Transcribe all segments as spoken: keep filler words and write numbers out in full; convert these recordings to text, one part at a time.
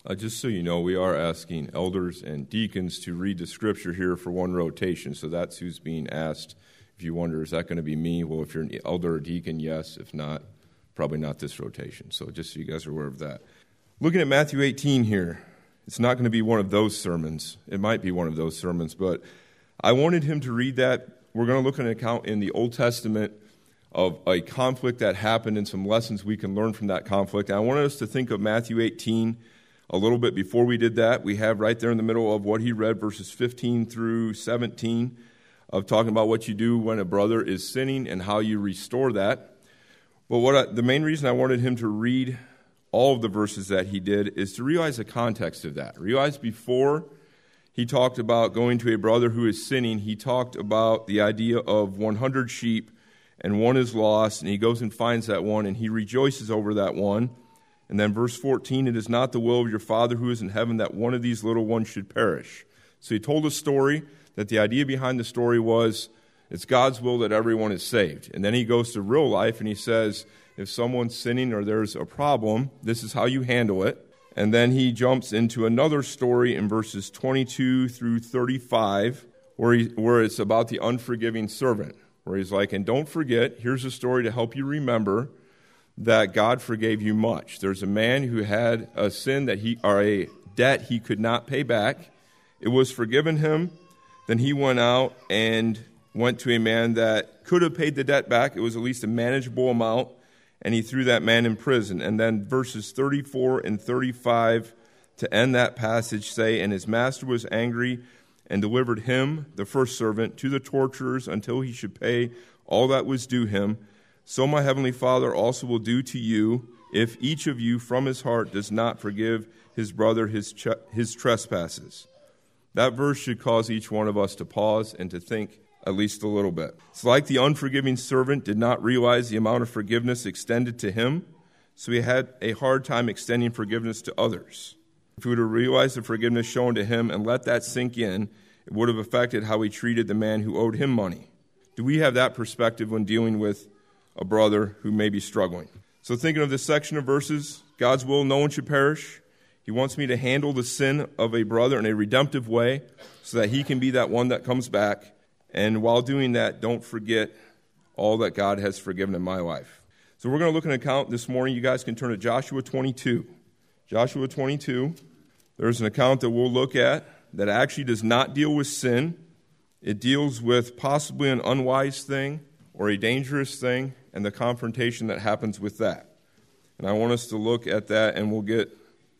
Uh, just so you know, we are asking elders and deacons to read the scripture here for one rotation, so that's who's being asked. If you wonder, is that going to be me? Well, if you're an elder or deacon, yes. If not, probably not this rotation. So just so you guys are aware of that. Looking at Matthew eighteen here, it's not going to be one of those sermons. It might be one of those sermons, but I wanted him to read that. We're going to look at an account in the Old Testament of a conflict that happened and some lessons we can learn from that conflict. And I wanted us to think of Matthew eighteen a little bit before we did that. We have right there in the middle of what he read, verses fifteen through seventeen, of talking about what you do when a brother is sinning and how you restore that. But what I, the main reason I wanted him to read all of the verses that he did is to realize the context of that. Realize before he talked about going to a brother who is sinning, he talked about the idea of one hundred sheep and one is lost, and he goes and finds that one, and he rejoices over that one. And then verse fourteen, it is not the will of your Father who is in heaven that one of these little ones should perish. So he told a story that the idea behind the story was it's God's will that everyone is saved. And then he goes to real life and he says, if someone's sinning or there's a problem, this is how you handle it. And then he jumps into another story in verses twenty-two through thirty-five where, he, where it's about the unforgiving servant, where he's like, and don't forget, here's a story to help you remember that God forgave you much. There's a man who had a sin that he, or a debt he could not pay back. It was forgiven him. Then he went out and went to a man that could have paid the debt back. It was at least a manageable amount, and he threw that man in prison. And then verses thirty-four and thirty-five to end that passage say, and his master was angry and delivered him, the first servant, to the torturers until he should pay all that was due him. So my heavenly Father also will do to you if each of you from his heart does not forgive his brother his ch- his trespasses. That verse should cause each one of us to pause and to think at least a little bit. It's like the unforgiving servant did not realize the amount of forgiveness extended to him, so he had a hard time extending forgiveness to others. If he would have realized the forgiveness shown to him and let that sink in, it would have affected how he treated the man who owed him money. Do we have that perspective when dealing with a brother who may be struggling? So thinking of this section of verses, God's will, no one should perish. He wants me to handle the sin of a brother in a redemptive way so that he can be that one that comes back. And while doing that, don't forget all that God has forgiven in my life. So we're going to look at an account this morning. You guys can turn to Joshua twenty-two. Joshua twenty-two, there's an account that we'll look at that actually does not deal with sin. It deals with possibly an unwise thing or a dangerous thing and the confrontation that happens with that. And I want us to look at that, and we'll get,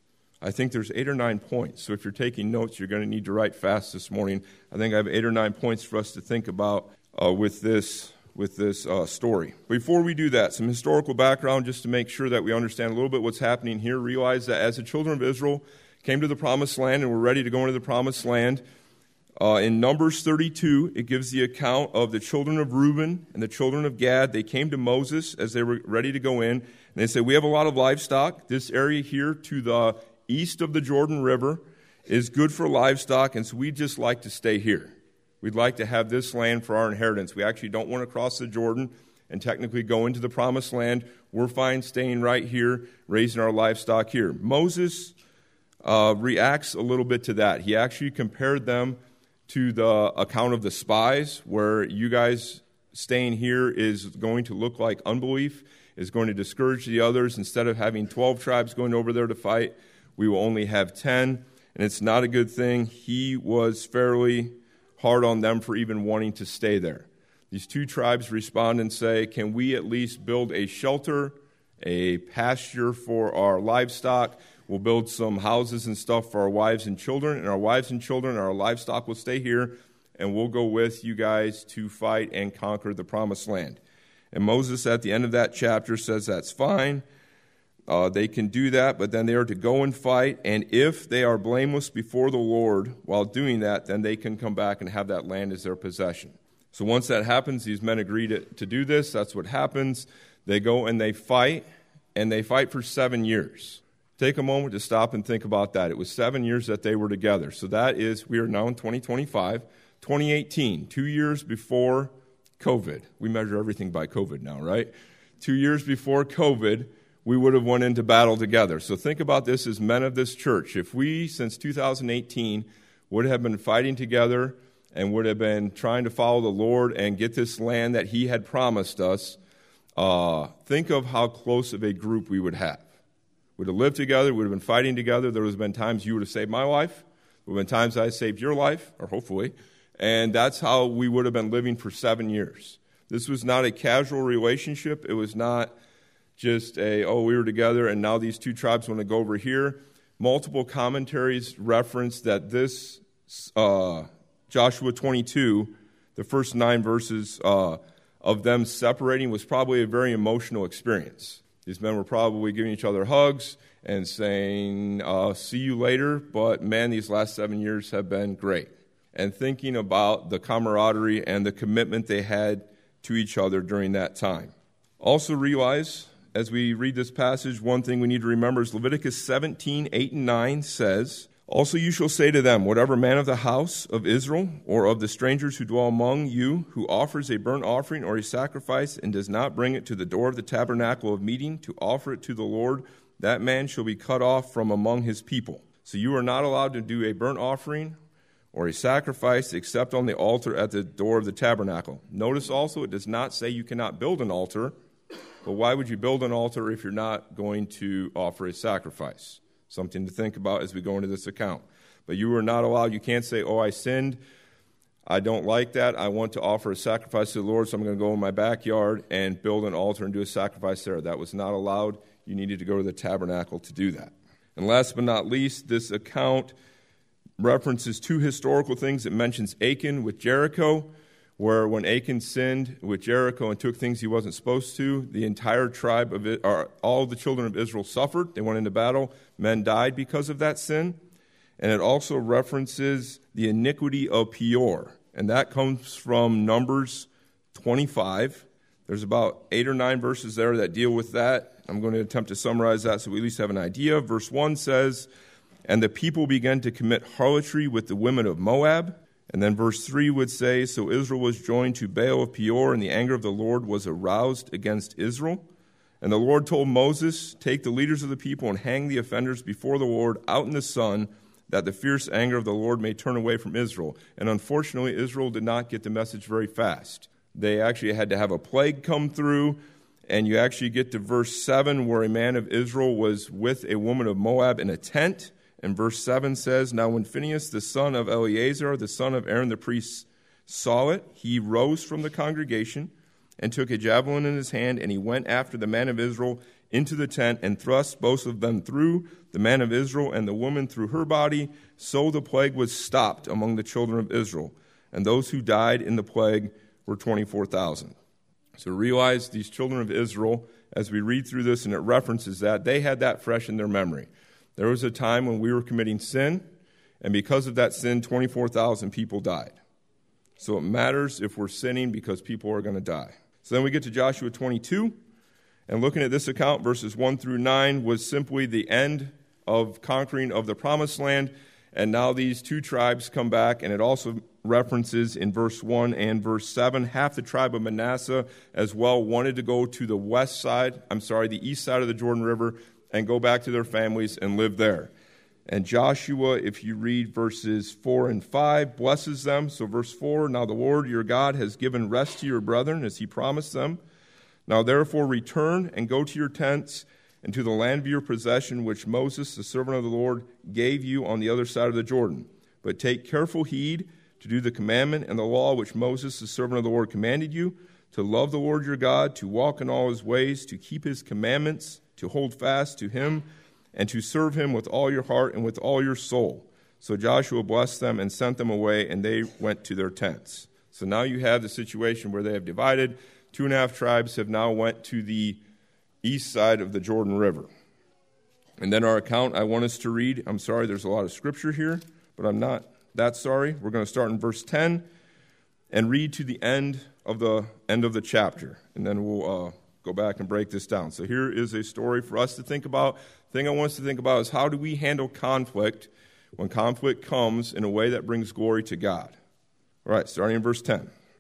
I think there's eight or nine points. So if you're taking notes, you're going to need to write fast this morning. I think I have eight or nine points for us to think about uh, with this with this uh, story. Before we do that, some historical background just to make sure that we understand a little bit what's happening here. Realize that as the children of Israel came to the promised land and were ready to go into the promised land, uh, in Numbers thirty-two, it gives the account of the children of Reuben and the children of Gad. They came to Moses as they were ready to go in, and they said, we have a lot of livestock. This area here to the east of the Jordan River is good for livestock, and so we'd just like to stay here. We'd like to have this land for our inheritance. We actually don't want to cross the Jordan and technically go into the promised land. We're fine staying right here, raising our livestock here. Moses uh, reacts a little bit to that. He actually compared them to the account of the spies, where you guys staying here is going to look like unbelief, is going to discourage the others. Instead of having twelve tribes going over there to fight, we will only have ten, and it's not a good thing. He was fairly hard on them for even wanting to stay there. These two tribes respond and say, can we at least build a shelter, a pasture for our livestock? We'll build some houses and stuff for our wives and children, and our wives and children and our livestock will stay here, and we'll go with you guys to fight and conquer the promised land. And Moses, at the end of that chapter, says that's fine. Uh, they can do that, but then they are to go and fight, and if they are blameless before the Lord while doing that, then they can come back and have that land as their possession. So once that happens, these men agree to, to do this. That's what happens. They go and they fight, and they fight for seven years. Take a moment to stop and think about that. It was seven years that they were together. So that is, we are now in twenty twenty-five, twenty eighteen, two years before COVID. We measure everything by COVID now, right? Two years before COVID, we would have went into battle together. So think about this as men of this church. If we, since two thousand eighteen, would have been fighting together and would have been trying to follow the Lord and get this land that he had promised us, uh, think of how close of a group we would have. We would have lived together, we would have been fighting together. There would have been times you would have saved my life. There would have been times I saved your life, or hopefully. And that's how we would have been living for seven years. This was not a casual relationship. It was not just a, oh, we were together and now these two tribes want to go over here. Multiple commentaries reference that this uh, Joshua twenty-two, the first nine verses uh, of them separating, was probably a very emotional experience. These men were probably giving each other hugs and saying, uh, see you later, but man, these last seven years have been great. And thinking about the camaraderie and the commitment they had to each other during that time. Also realize, as we read this passage, one thing we need to remember is Leviticus seventeen, eight and nine says, also you shall say to them, whatever man of the house of Israel or of the strangers who dwell among you who offers a burnt offering or a sacrifice and does not bring it to the door of the tabernacle of meeting to offer it to the Lord, that man shall be cut off from among his people. So you are not allowed to do a burnt offering or a sacrifice except on the altar at the door of the tabernacle. Notice also it does not say you cannot build an altar, but why would you build an altar if you're not going to offer a sacrifice? Something to think about as we go into this account. But you are not allowed, you can't say, oh, I sinned, I don't like that, I want to offer a sacrifice to the Lord, so I'm going to go in my backyard and build an altar and do a sacrifice there. That was not allowed. You needed to go to the tabernacle to do that. And last but not least, this account references two historical things. It mentions Achan with Jericho, where when Achan sinned with Jericho and took things he wasn't supposed to, the entire tribe of it, or all the children of Israel suffered. They went into battle. Men died because of that sin. And it also references the iniquity of Peor. And that comes from Numbers twenty-five. There's about eight or nine verses there that deal with that. I'm going to attempt to summarize that so we at least have an idea. Verse one says, and the people began to commit harlotry with the women of Moab. And then verse three would say, so Israel was joined to Baal of Peor, and the anger of the Lord was aroused against Israel. And the Lord told Moses, take the leaders of the people and hang the offenders before the Lord out in the sun, that the fierce anger of the Lord may turn away from Israel. And unfortunately, Israel did not get the message very fast. They actually had to have a plague come through. And you actually get to verse seven, where a man of Israel was with a woman of Moab in a tent. And verse seven says, now when Phinehas, the son of Eleazar, the son of Aaron the priest, saw it, he rose from the congregation and took a javelin in his hand, and he went after the man of Israel into the tent and thrust both of them through, the man of Israel and the woman through her body. So the plague was stopped among the children of Israel. And those who died in the plague were twenty-four thousand. So realize these children of Israel, as we read through this and it references that, they had that fresh in their memory. There was a time when we were committing sin, and because of that sin, twenty-four thousand people died. So it matters if we're sinning because people are going to die. So then we get to Joshua twenty-two, and looking at this account, verses one through nine was simply the end of conquering of the promised land, and now these two tribes come back, and it also references in verse one and verse seven, half the tribe of Manasseh as well wanted to go to the west side, I'm sorry, the east side of the Jordan River, and go back to their families and live there. And Joshua, if you read verses four and five, blesses them. So verse four, now the Lord your God has given rest to your brethren as he promised them. Now therefore return and go to your tents and to the land of your possession, which Moses, the servant of the Lord, gave you on the other side of the Jordan. But take careful heed to do the commandment and the law which Moses, the servant of the Lord, commanded you, to love the Lord your God, to walk in all his ways, to keep his commandments, to hold fast to him, and to serve him with all your heart and with all your soul. So Joshua blessed them and sent them away, and they went to their tents. So now you have the situation where they have divided. Two and a half tribes have now went to the east side of the Jordan River. And then our account I want us to read, I'm sorry, there's a lot of scripture here, but I'm not that sorry. We're going to start in verse ten and read to the end of the end of the chapter, and then we'll uh, go back and break this down. So here is a story for us to think about. The thing I want us to think about is how do we handle conflict when conflict comes in a way that brings glory to God. All right, starting in verse ten.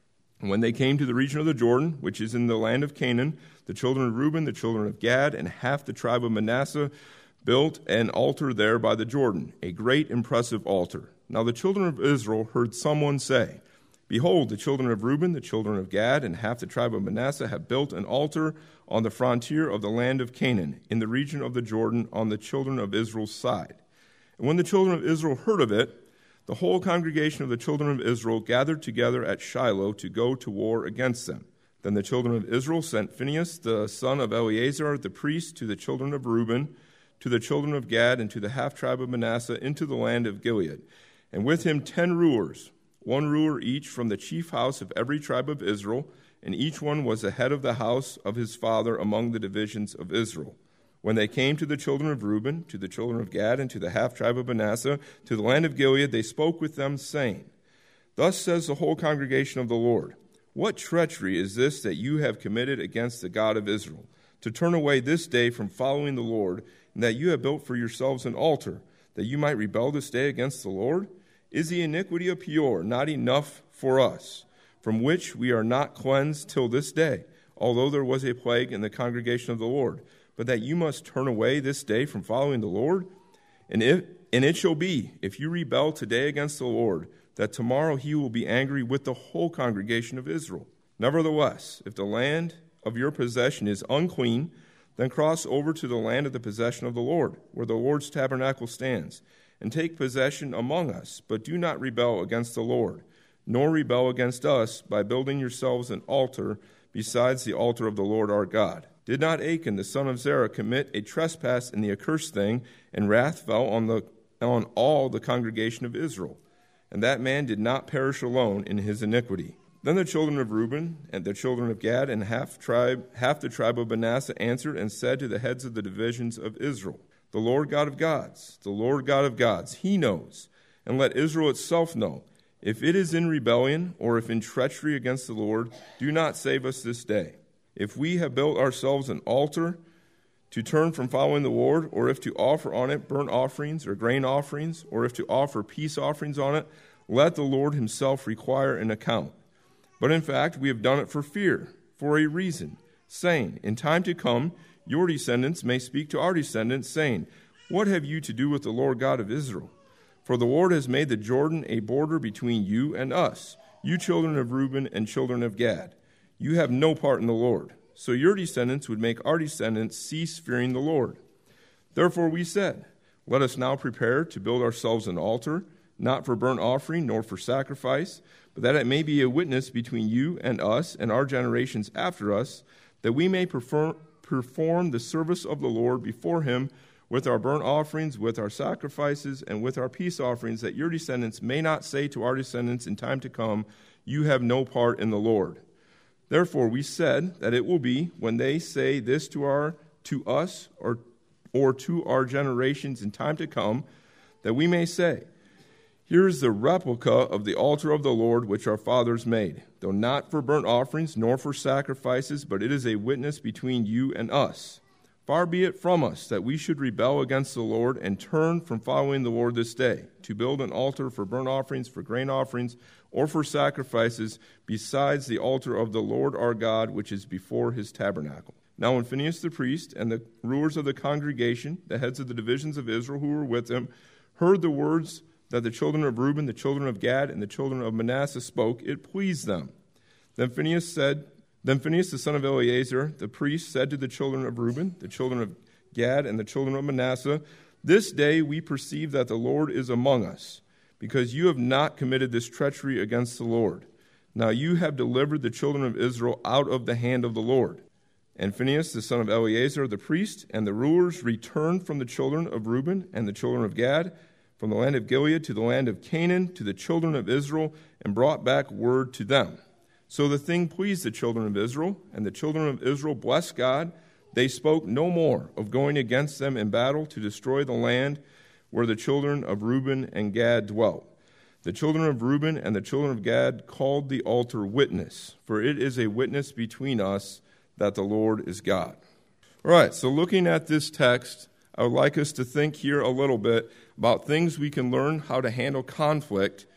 And when they came to the region of the Jordan, which is in the land of Canaan, the children of Reuben, the children of Gad, and half the tribe of Manasseh built an altar there by the Jordan, a great impressive altar. Now the children of Israel heard someone say, Behold, the children of Reuben, the children of Gad, and half the tribe of Manasseh have built an altar on the frontier of the land of Canaan, in the region of the Jordan, on the children of Israel's side. And when the children of Israel heard of it, the whole congregation of the children of Israel gathered together at Shiloh to go to war against them. Then the children of Israel sent Phinehas, the son of Eleazar, the priest, to the children of Reuben, to the children of Gad, and to the half-tribe of Manasseh into the land of Gilead. And with him ten rulers, one ruler each from the chief house of every tribe of Israel, and each one was the head of the house of his father among the divisions of Israel. When they came to the children of Reuben, to the children of Gad, and to the half-tribe of Manasseh, to the land of Gilead, they spoke with them, saying, Thus says the whole congregation of the Lord, What treachery is this that you have committed against the God of Israel, to turn away this day from following the Lord, and that you have built for yourselves an altar, that you might rebel this day against the Lord? Is the iniquity of Peor not enough for us, from which we are not cleansed till this day, although there was a plague in the congregation of the Lord? But that you must turn away this day from following the Lord? And if and it shall be, if you rebel today against the Lord, that tomorrow he will be angry with the whole congregation of Israel. Nevertheless, if the land of your possession is unclean, then cross over to the land of the possession of the Lord, where the Lord's tabernacle stands, and take possession among us, but do not rebel against the Lord, nor rebel against us by building yourselves an altar besides the altar of the Lord our God. Did not Achan the son of Zerah commit a trespass in the accursed thing, and wrath fell on the on all the congregation of Israel? And that man did not perish alone in his iniquity. Then the children of Reuben and the children of Gad and half tribe half the tribe of Manasseh answered and said to the heads of the divisions of Israel, The Lord God of gods, the Lord God of gods, he knows, and let Israel itself know. If it is in rebellion or if in treachery against the Lord, do not save us this day. If we have built ourselves an altar to turn from following the Lord, or if to offer on it burnt offerings or grain offerings, or if to offer peace offerings on it, let the Lord himself require an account. But in fact, we have done it for fear, for a reason, saying, In time to come, your descendants may speak to our descendants, saying, What have you to do with the Lord God of Israel? For the Lord has made the Jordan a border between you and us, you children of Reuben and children of Gad. You have no part in the Lord. So your descendants would make our descendants cease fearing the Lord. Therefore we said, Let us now prepare to build ourselves an altar, not for burnt offering nor for sacrifice, but that it may be a witness between you and us and our generations after us, that we may perform, perform the service of the Lord before him with our burnt offerings, with our sacrifices, and with our peace offerings, that your descendants may not say to our descendants in time to come, You have no part in the Lord. Therefore we said that it will be, when they say this to our to us or, or to our generations in time to come, that we may say, Here is the replica of the altar of the Lord which our fathers made, though not for burnt offerings nor for sacrifices, but it is a witness between you and us. Far be it from us that we should rebel against the Lord and turn from following the Lord this day, to build an altar for burnt offerings, for grain offerings, or for sacrifices, besides the altar of the Lord our God, which is before his tabernacle. Now when Phinehas the priest and the rulers of the congregation, the heads of the divisions of Israel who were with him, heard the words that the children of Reuben, the children of Gad, and the children of Manasseh spoke, it pleased them. Then Phinehas said, Then Phinehas the son of Eleazar, the priest, said to the children of Reuben, the children of Gad, and the children of Manasseh, This day we perceive that the Lord is among us, because you have not committed this treachery against the Lord. Now you have delivered the children of Israel out of the hand of the Lord. And Phinehas the son of Eleazar, the priest, and the rulers returned from the children of Reuben and the children of Gad, from the land of Gilead to the land of Canaan, to the children of Israel, and brought back word to them. So the thing pleased the children of Israel, and the children of Israel blessed God. They spoke no more of going against them in battle to destroy the land where the children of Reuben and Gad dwelt. The children of Reuben and the children of Gad called the altar Witness, for it is a witness between us that the Lord is God. All right, so looking at this text, I would like us to think here a little bit about things we can learn how to handle conflict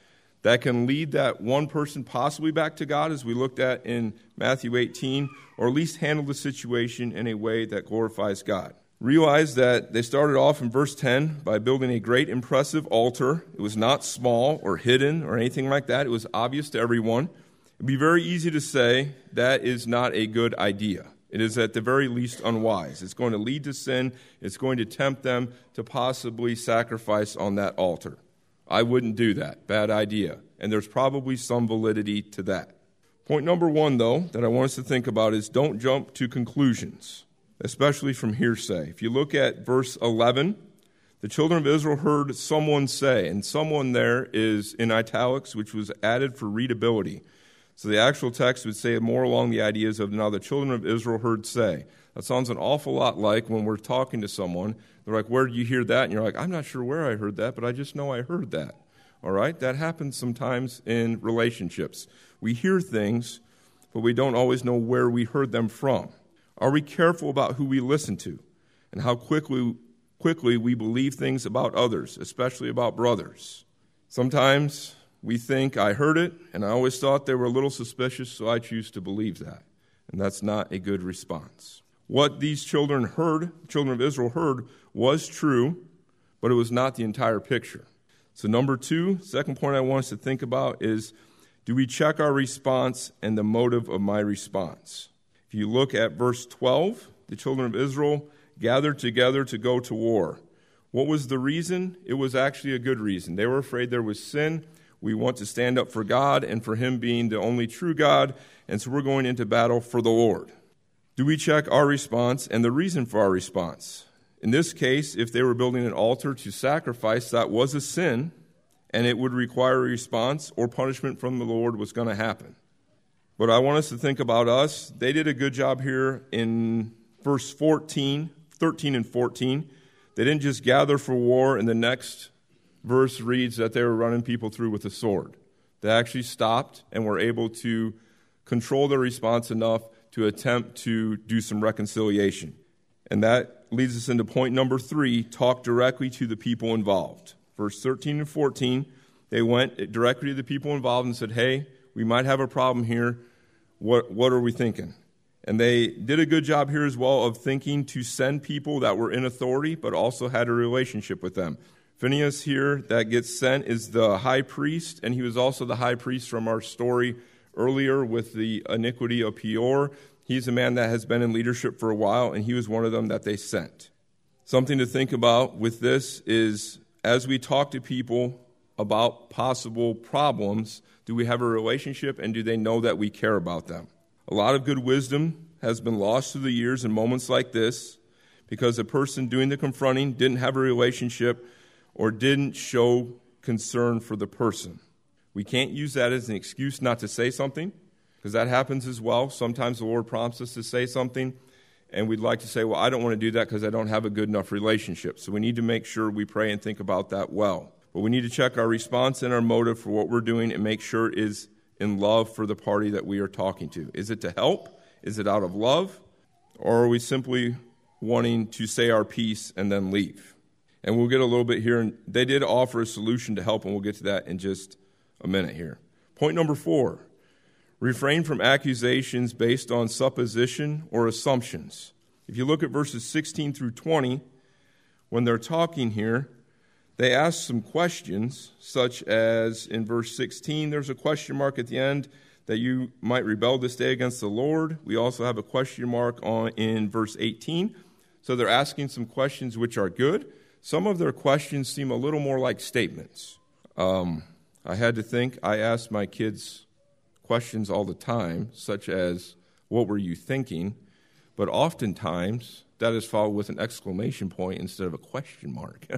that can lead that one person possibly back to God, as we looked at in Matthew eighteen, or at least handle the situation in a way that glorifies God. Realize that they started off in verse ten by building a great impressive altar. It was not small or hidden or anything like that. It was obvious to everyone. It would be very easy to say that is not a good idea. It is at the very least unwise. It's going to lead to sin. It's going to tempt them to possibly sacrifice on that altar. I wouldn't do that. Bad idea. And there's probably some validity to that. Point number one, though, that I want us to think about is don't jump to conclusions, especially from hearsay. If you look at verse eleven, the children of Israel heard someone say, and someone there is in italics, which was added for readability. So the actual text would say more along the ideas of, now the children of Israel heard say. That sounds an awful lot like when we're talking to someone. They're like, where did you hear that? And you're like, I'm not sure where I heard that, but I just know I heard that. All right? That happens sometimes in relationships. We hear things, but we don't always know where we heard them from. Are we careful about who we listen to and how quickly, quickly we believe things about others, especially about brothers? Sometimes we think, I heard it, and I always thought they were a little suspicious, so I choose to believe that. And that's not a good response. What these children heard, children of Israel heard, was true, but it was not the entire picture. So number two, second point I want us to think about is, do we check our response and the motive of my response? If you look at verse twelve, the children of Israel gathered together to go to war. What was the reason? It was actually a good reason. They were afraid there was sin. We want to stand up for God and for Him being the only true God, and so we're going into battle for the Lord. Do we check our response and the reason for our response? In this case, if they were building an altar to sacrifice, that was a sin, and it would require a response or punishment from the Lord was going to happen. But I want us to think about us. They did a good job here in verse fourteen, thirteen and fourteen. They didn't just gather for war, and the next verse reads that they were running people through with a sword. They actually stopped and were able to control their response enough to attempt to do some reconciliation. And that leads us into point number three, talk directly to the people involved. Verse thirteen and fourteen, they went directly to the people involved and said, hey, we might have a problem here. What, what are we thinking? And they did a good job here as well of thinking to send people that were in authority, but also had a relationship with them. Phinehas here that gets sent is the high priest, and he was also the high priest from our story earlier with the iniquity of Peor. He's a man that has been in leadership for a while, and he was one of them that they sent. Something to think about with this is, as we talk to people about possible problems, do we have a relationship, and do they know that we care about them? A lot of good wisdom has been lost through the years in moments like this because the person doing the confronting didn't have a relationship or didn't show concern for the person. We can't use that as an excuse not to say something, because that happens as well. Sometimes the Lord prompts us to say something, and we'd like to say, well, I don't want to do that because I don't have a good enough relationship. So we need to make sure we pray and think about that well. But we need to check our response and our motive for what we're doing and make sure it is in love for the party that we are talking to. Is it to help? Is it out of love? Or are we simply wanting to say our piece and then leave? And we'll get a little bit here. And they did offer a solution to help, and we'll get to that in just a minute here. Point number four, refrain from accusations based on supposition or assumptions. If you look at verses sixteen through twenty, when they're talking here, they ask some questions, such as in verse sixteen, there's a question mark at the end that you might rebel this day against the Lord. We also have a question mark on in verse eighteen. So they're asking some questions which are good. Some of their questions seem a little more like statements. Um, I had to think. I ask my kids questions all the time, such as, what were you thinking? But oftentimes, that is followed with an exclamation point instead of a question mark.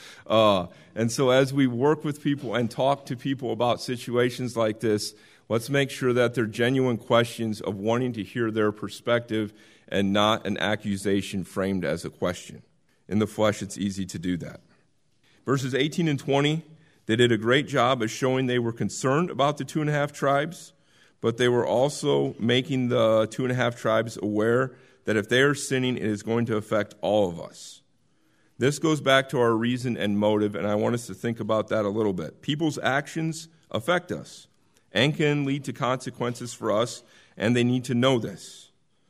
uh, and so as we work with people and talk to people about situations like this, let's make sure that they're genuine questions of wanting to hear their perspective and not an accusation framed as a question. In the flesh, it's easy to do that. Verses eighteen and twenty, they did a great job of showing they were concerned about the two and a half tribes, but they were also making the two and a half tribes aware that if they are sinning, it is going to affect all of us. This goes back to our reason and motive, and I want us to think about that a little bit. People's actions affect us and can lead to consequences for us, and they need to know this.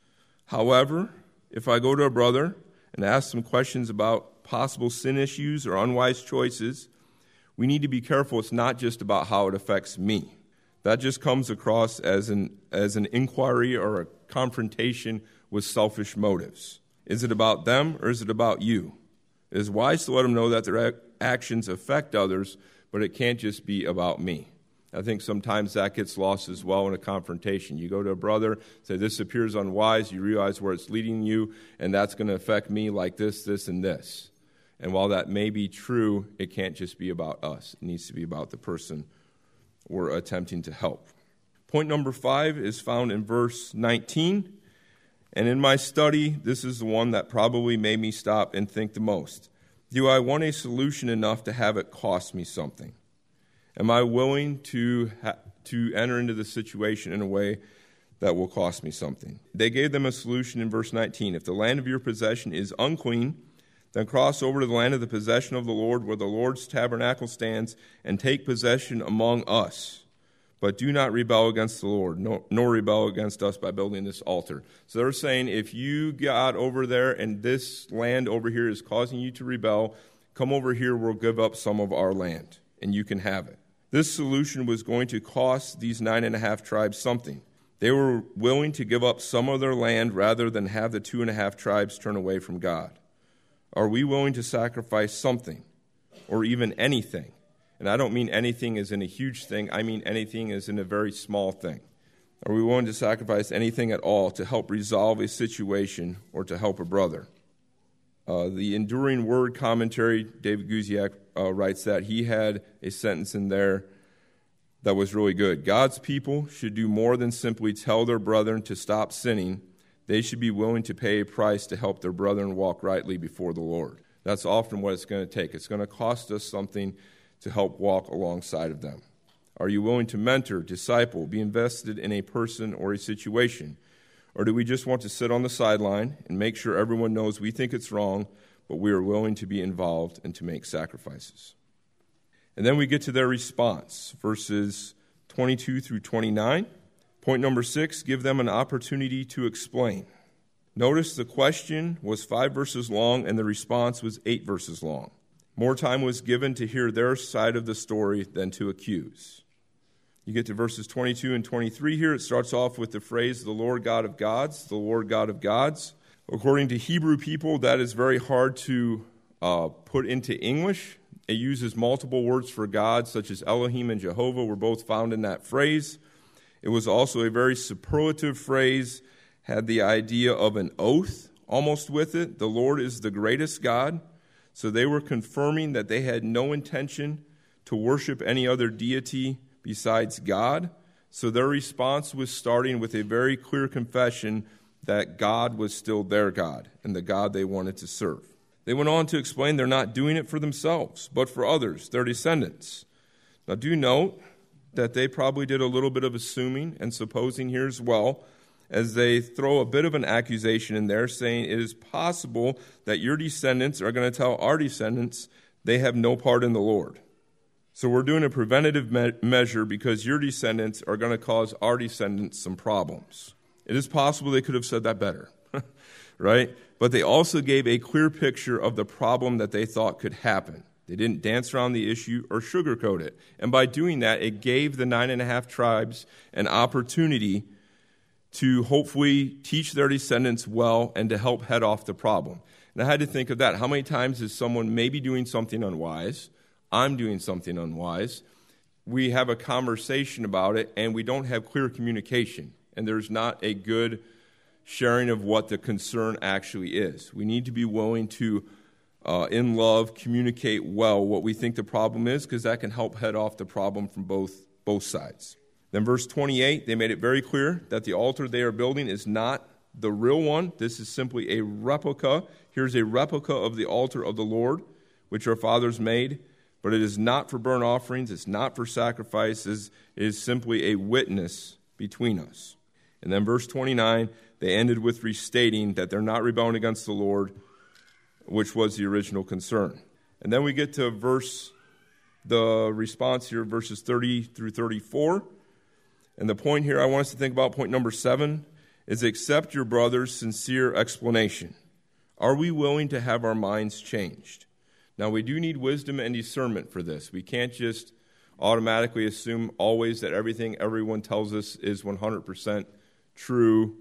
However, if I go to a brother and ask some questions about possible sin issues or unwise choices, we need to be careful. It's not just about how it affects me. That just comes across as an as an inquiry or a confrontation with selfish motives. Is it about them or is it about you? It is wise to let them know that their actions affect others, but it can't just be about me. I think sometimes that gets lost as well in a confrontation. You go to a brother, say, this appears unwise, you realize where it's leading you, and that's going to affect me like this, this, and this. And while that may be true, it can't just be about us. It needs to be about the person we're attempting to help. Point number five is found in verse nineteen. And in my study, this is the one that probably made me stop and think the most. Do I want a solution enough to have it cost me something? Am I willing to ha- to enter into the situation in a way that will cost me something? They gave them a solution in verse nineteen. If the land of your possession is unclean, then cross over to the land of the possession of the Lord, where the Lord's tabernacle stands, and take possession among us. But do not rebel against the Lord, nor, nor rebel against us by building this altar. So they're saying, if you got over there and this land over here is causing you to rebel, come over here, we'll give up some of our land, and you can have it. This solution was going to cost these nine and a half tribes something. They were willing to give up some of their land rather than have the two and a half tribes turn away from God. Are we willing to sacrifice something, or even anything? And I don't mean anything as in a huge thing. I mean anything as in a very small thing. Are we willing to sacrifice anything at all to help resolve a situation or to help a brother? Uh, the Enduring Word commentary, David Guziak uh, writes that he had a sentence in there that was really good. God's people should do more than simply tell their brethren to stop sinning. They should be willing to pay a price to help their brethren walk rightly before the Lord. That's often what it's going to take. It's going to cost us something to help walk alongside of them. Are you willing to mentor, disciple, be invested in a person or a situation? Or do we just want to sit on the sideline and make sure everyone knows we think it's wrong, but we are willing to be involved and to make sacrifices? And then we get to their response, verses twenty-two through twenty-nine. Point number six, give them an opportunity to explain. Notice the question was five verses long and the response was eight verses long. More time was given to hear their side of the story than to accuse. You get to verses twenty-two and twenty-three here. It starts off with the phrase, the Lord God of gods, the Lord God of gods. According to Hebrew people, that is very hard to uh, put into English. It uses multiple words for God, such as Elohim and Jehovah were both found in that phrase. It was also a very superlative phrase, had the idea of an oath almost with it. The Lord is the greatest God. So they were confirming that they had no intention to worship any other deity besides God. So their response was starting with a very clear confession that God was still their God and the God they wanted to serve. They went on to explain they're not doing it for themselves, but for others, their descendants. Now do note that they probably did a little bit of assuming and supposing here as well, as they throw a bit of an accusation in there, saying it is possible that your descendants are going to tell our descendants they have no part in the Lord. So we're doing a preventative me- measure because your descendants are going to cause our descendants some problems. It is possible they could have said that better, right? But they also gave a clear picture of the problem that they thought could happen. They didn't dance around the issue or sugarcoat it. And by doing that, it gave the nine and a half tribes an opportunity to hopefully teach their descendants well and to help head off the problem. And I had to think of that. How many times is someone maybe doing something unwise? I'm doing something unwise. We have a conversation about it, and we don't have clear communication. And there's not a good sharing of what the concern actually is. We need to be willing to, uh, in love, communicate well what we think the problem is, because that can help head off the problem from both both sides. Then verse twenty-eight, they made it very clear that the altar they are building is not the real one. This is simply a replica. Here's a replica of the altar of the Lord, which our fathers made. But it is not for burnt offerings. It's not for sacrifices. It is simply a witness between us. And then verse twenty-nine, they ended with restating that they're not rebelling against the Lord, which was the original concern. And then we get to verse the response here, verses thirty through thirty-four. And the point here I want us to think about, point number seven, is accept your brother's sincere explanation. Are we willing to have our minds changed? Now, we do need wisdom and discernment for this. We can't just automatically assume always that everything everyone tells us is one hundred percent true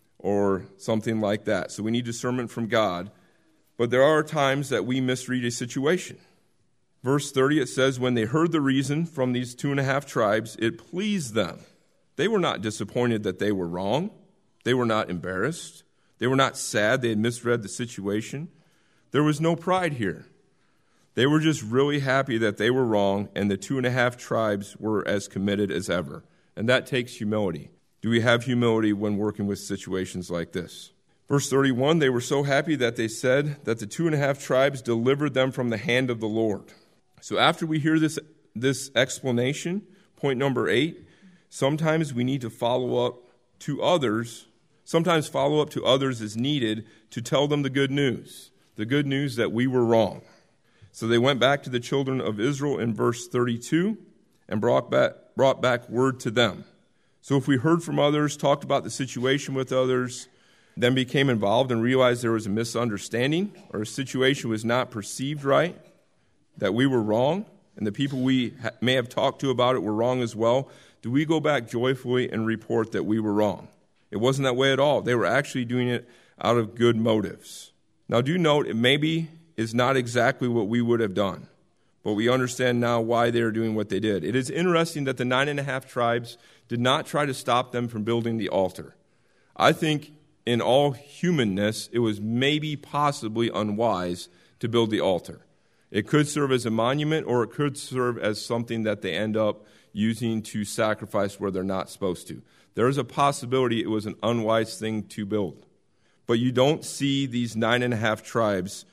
or something like that. So we need discernment from God. But there are times that we misread a situation. Verse thirty, it says, when they heard the reason from these two and a half tribes, it pleased them. They were not disappointed that they were wrong. They were not embarrassed. They were not sad they had misread the situation. There was no pride here. They were just really happy that they were wrong, and the two and a half tribes were as committed as ever. And that takes humility. Do we have humility when working with situations like this? Verse thirty-one, they were so happy that they said that the two and a half tribes delivered them from the hand of the Lord. So after we hear this, this explanation, point number eight, sometimes we need to follow up to others. Sometimes follow up to others is needed to tell them the good news, the good news that we were wrong. So they went back to the children of Israel in verse thirty-two and brought back, brought back word to them. So if we heard from others, talked about the situation with others, then became involved and realized there was a misunderstanding or a situation was not perceived right, that we were wrong, and the people we ha- may have talked to about it were wrong as well, do we go back joyfully and report that we were wrong? It wasn't that way at all. They were actually doing it out of good motives. Now do note, it maybe is not exactly what we would have done, but we understand now why they are doing what they did. It is interesting that the nine and a half tribes did not try to stop them from building the altar. I think in all humanness, it was maybe possibly unwise to build the altar. It could serve as a monument, or it could serve as something that they end up using to sacrifice where they're not supposed to. There is a possibility it was an unwise thing to build. But you don't see these nine and a half tribes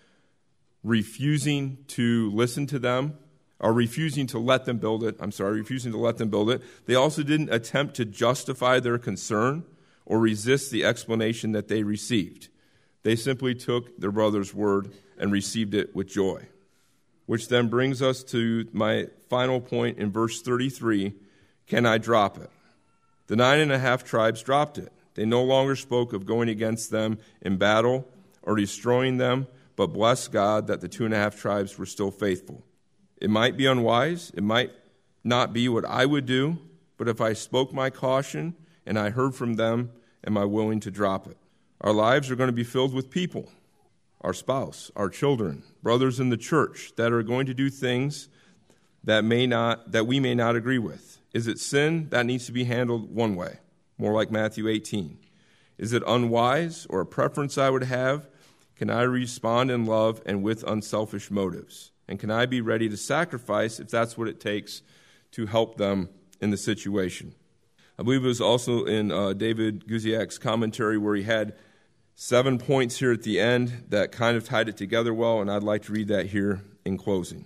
refusing to listen to them, or refusing to let them build it. I'm sorry, refusing to let them build it. They also didn't attempt to justify their concern or resist the explanation that they received. They simply took their brother's word and received it with joy. Which then brings us to my final point in verse thirty-three, can I drop it? The nine and a half tribes dropped it. They no longer spoke of going against them in battle or destroying them, but blessed God that the two and a half tribes were still faithful. It might be unwise. It might not be what I would do, but if I spoke my caution and I heard from them, am I willing to drop it? Our lives are going to be filled with people, our spouse, our children, brothers in the church that are going to do things that may not, that we may not agree with. Is it sin? That needs to be handled one way, more like Matthew eighteen. Is it unwise or a preference I would have? Can I respond in love and with unselfish motives? And can I be ready to sacrifice if that's what it takes to help them in the situation? I believe it was also in uh, David Guziak's commentary where he had seven points here at the end that kind of tied it together well, and I'd like to read that here in closing.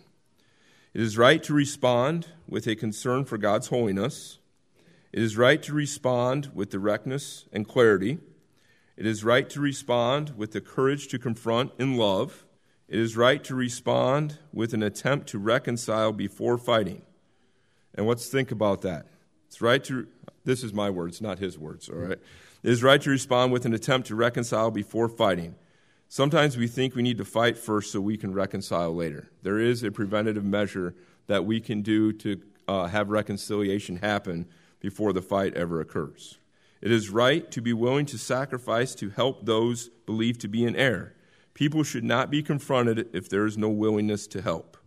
It is right to respond with a concern for God's holiness. It is right to respond with directness and clarity. It is right to respond with the courage to confront in love. It is right to respond with an attempt to reconcile before fighting. And let's think about that. It's right to, this is my words, not his words, all right? It is right to respond with an attempt to reconcile before fighting. Sometimes we think we need to fight first so we can reconcile later. There is a preventative measure that we can do to uh, have reconciliation happen before the fight ever occurs. It is right to be willing to sacrifice to help those believed to be in error. People should not be confronted if there is no willingness to help.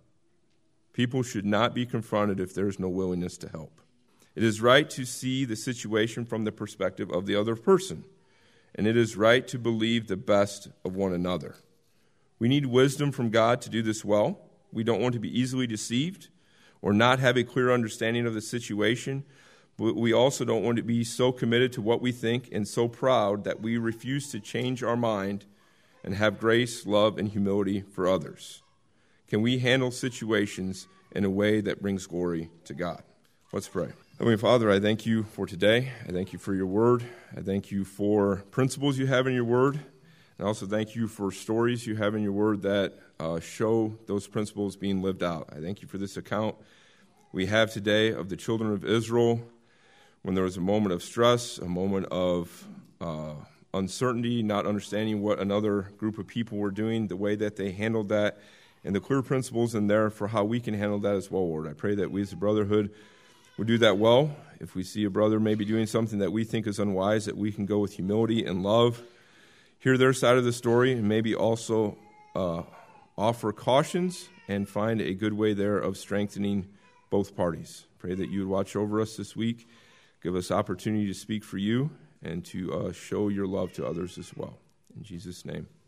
People should not be confronted if there is no willingness to help. It is right to see the situation from the perspective of the other person. And it is right to believe the best of one another. We need wisdom from God to do this well. We don't want to be easily deceived or not have a clear understanding of the situation. But we also don't want to be so committed to what we think and so proud that we refuse to change our mind and have grace, love, and humility for others. Can we handle situations in a way that brings glory to God? Let's pray. Heavenly Father, I thank you for today. I thank you for your word. I thank you for principles you have in your word. I also thank you for stories you have in your word that uh, show those principles being lived out. I thank you for this account we have today of the children of Israel when there was a moment of stress, a moment of uh, uncertainty, not understanding what another group of people were doing, the way that they handled that, and the clear principles in there for how we can handle that as well, Lord. I pray that we as a brotherhood would do that well. If we see a brother maybe doing something that we think is unwise, that we can go with humility and love, hear their side of the story, and maybe also uh, offer cautions and find a good way there of strengthening both parties. Pray that you would watch over us this week, give us opportunity to speak for you, and to uh, show your love to others as well. In Jesus' name.